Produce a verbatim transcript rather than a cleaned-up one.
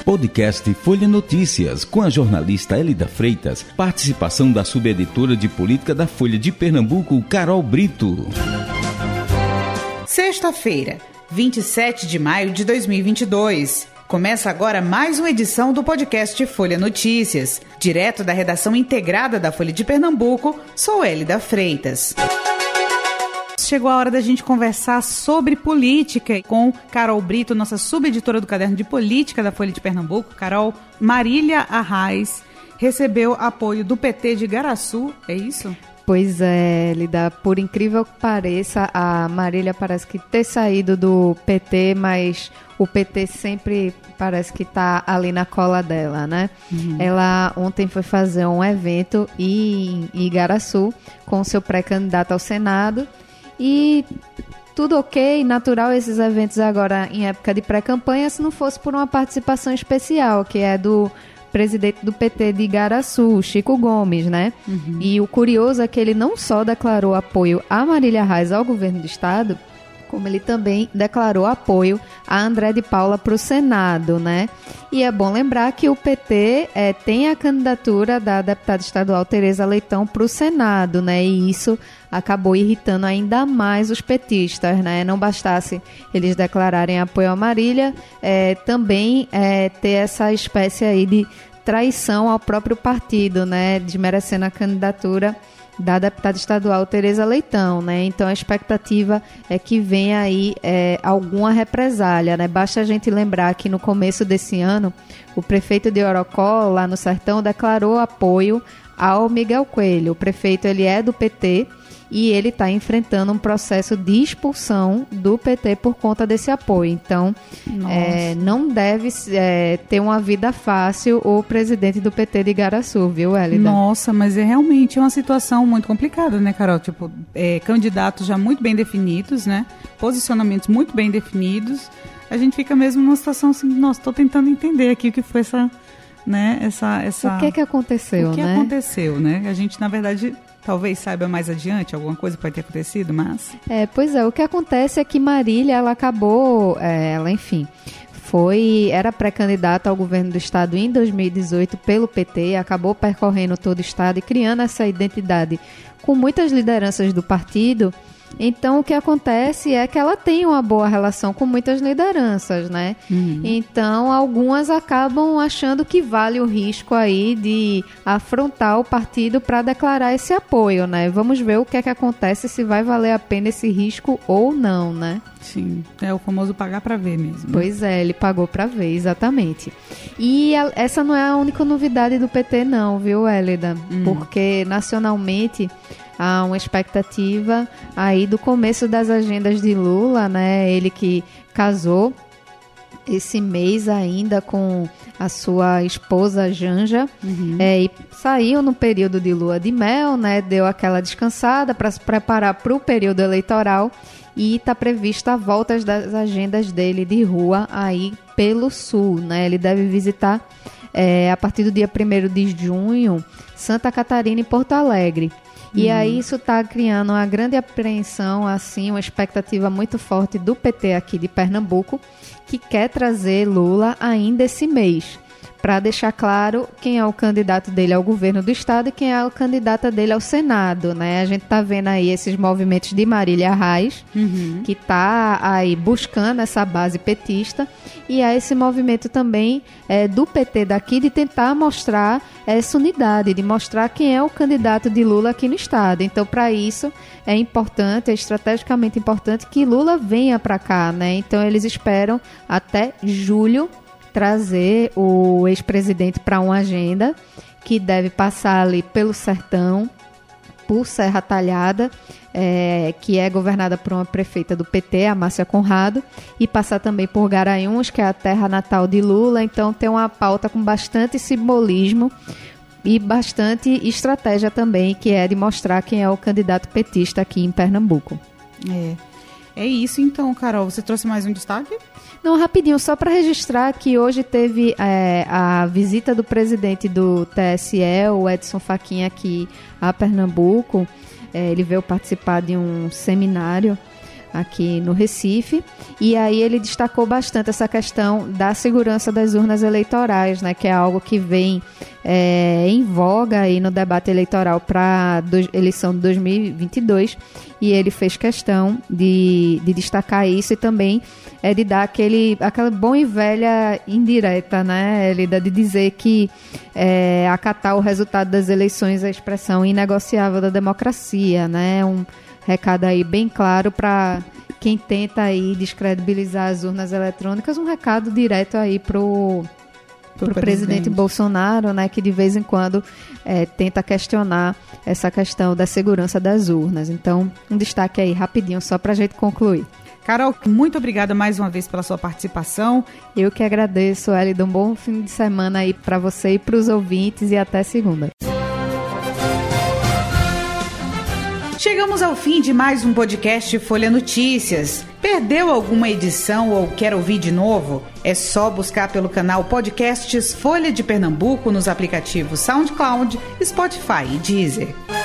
Podcast Folha Notícias, com a jornalista Elida Freitas, participação da subeditora de política da Folha de Pernambuco, Carol Brito. Sexta-feira, vinte e sete de maio de dois mil e vinte e dois. Começa agora mais uma edição do podcast Folha Notícias. Direto da redação integrada da Folha de Pernambuco, sou Elida Freitas. Chegou a hora da gente conversar sobre política com Carol Brito, nossa subeditora do Caderno de Política da Folha de Pernambuco. Carol, Marília Arraes recebeu apoio do P T de Igaraçu, é isso? Pois é, Lida, por incrível que pareça, a Marília parece que ter saído do P T, mas o P T sempre parece que está ali na cola dela, né? Uhum. Ela ontem foi fazer um evento em Igaraçu com seu pré-candidato ao Senado e tudo ok, natural esses eventos agora em época de pré-campanha, se não fosse por uma participação especial, que é do presidente do P T de Igaraçu, Chico Gomes, né? Uhum. E o curioso é que ele não só declarou apoio a Marília Arraes ao governo do estado, como ele também declarou apoio a André de Paula para o Senado, né? E é bom lembrar que o P T é, tem a candidatura da deputada estadual Tereza Leitão para o Senado, né? E isso acabou irritando ainda mais os petistas, né? Não bastasse eles declararem apoio a Marília, é, também é, ter essa espécie aí de traição ao próprio partido, né? Desmerecendo a candidatura da deputada estadual Tereza Leitão, né? Então a expectativa é que venha aí é, alguma represália, né? Basta a gente lembrar que no começo desse ano o prefeito de Orocó, lá no Sertão, declarou apoio ao Miguel Coelho. O prefeito, ele é do P T e ele está enfrentando um processo de expulsão do P T por conta desse apoio. Então, é, não deve é, ter uma vida fácil o presidente do P T de Igaraçu, viu, Elida? Nossa, mas é realmente uma situação muito complicada, né, Carol? Tipo, é, candidatos já muito bem definidos, né? Posicionamentos muito bem definidos. A gente fica mesmo numa situação assim, nossa, estou tentando entender aqui o que foi essa, né, essa, essa... O que é que aconteceu, né? O que né? aconteceu, né? A gente, na verdade... Talvez saiba mais adiante, alguma coisa pode ter acontecido, mas... É, pois é, o que acontece é que Marília, ela acabou, é, ela, enfim, foi, era pré-candidata ao governo do estado em dois mil e dezoito pelo P T, acabou percorrendo todo o estado e criando essa identidade com muitas lideranças do partido. Então, o que acontece é que ela tem uma boa relação com muitas lideranças, né? Uhum. Então, algumas acabam achando que vale o risco aí de afrontar o partido para declarar esse apoio, né? Vamos ver o que é que acontece, se vai valer a pena esse risco ou não, né? Sim, é o famoso pagar para ver mesmo. Pois é, ele pagou para ver, exatamente. E a, essa não é a única novidade do P T não, viu, Elida? Uhum. Porque nacionalmente... há uma expectativa aí do começo das agendas de Lula, né? Ele que casou esse mês ainda com a sua esposa Janja, uhum. é, e saiu no período de lua de mel, né? Deu aquela descansada para se preparar para o período eleitoral e está prevista a volta das agendas dele de rua aí pelo sul, né? Ele deve visitar é, a partir do dia primeiro de junho Santa Catarina e Porto Alegre. E uhum. aí isso está criando uma grande apreensão, assim, uma expectativa muito forte do P T aqui de Pernambuco, que quer trazer Lula ainda esse mês, para deixar claro quem é o candidato dele ao governo do estado e quem é a candidata dele ao Senado, né? A gente está vendo aí esses movimentos de Marília Arraes, uhum. que está aí buscando essa base petista, e há esse movimento também é, do P T daqui de tentar mostrar essa unidade, de mostrar quem é o candidato de Lula aqui no estado. Então, para isso, é importante, é estrategicamente importante que Lula venha para cá, né? Então, eles esperam até julho trazer o ex-presidente para uma agenda que deve passar ali pelo Sertão, por Serra Talhada, é, que é governada por uma prefeita do P T, a Márcia Conrado, e passar também por Garanhuns, que é a terra natal de Lula. Então tem uma pauta com bastante simbolismo e bastante estratégia também, que é de mostrar quem é o candidato petista aqui em Pernambuco. É, é isso então, Carol. Você trouxe mais um destaque? Não, rapidinho, só para registrar que hoje teve é, a visita do presidente do T S E, o Edson Fachin, aqui a Pernambuco. É, ele veio participar de um seminário aqui no Recife, e aí ele destacou bastante essa questão da segurança das urnas eleitorais, né, que é algo que vem é, em voga aí no debate eleitoral para a eleição de dois mil e vinte e dois, e ele fez questão de, de destacar isso e também é, de dar aquele, aquela boa e velha indireta, né, Elida, de dizer que é, acatar o resultado das eleições é a expressão inegociável da democracia, né, um recado aí bem claro para quem tenta aí descredibilizar as urnas eletrônicas, um recado direto aí pro para o presidente. presidente Bolsonaro, né, que de vez em quando é, tenta questionar essa questão da segurança das urnas. Então, um destaque aí rapidinho, só para a gente concluir. Carol, muito obrigada mais uma vez pela sua participação. Eu que agradeço, Elida. Um bom fim de semana aí para você e para os ouvintes e até segunda. Chegamos ao fim de mais um podcast Folha Notícias. Perdeu alguma edição ou quer ouvir de novo? É só buscar pelo canal Podcasts Folha de Pernambuco nos aplicativos SoundCloud, Spotify e Deezer.